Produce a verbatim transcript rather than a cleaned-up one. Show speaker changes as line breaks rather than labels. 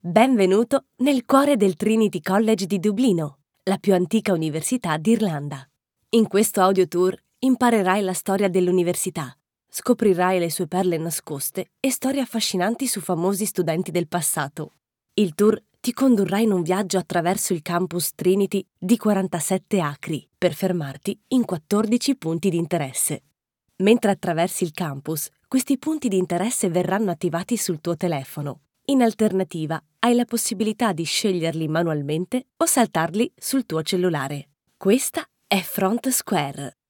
Benvenuto nel cuore del Trinity College di Dublino, la più antica università d'Irlanda. In questo audio tour imparerai la storia dell'università, scoprirai le sue perle nascoste e storie affascinanti su famosi studenti del passato. Il tour ti condurrà in un viaggio attraverso il campus Trinity di quarantasette acri per fermarti in quattordici punti di interesse. Mentre attraversi il campus, questi punti di interesse verranno attivati sul tuo telefono. In alternativa, hai la possibilità di sceglierli manualmente o saltarli sul tuo cellulare. Questa è Front Square,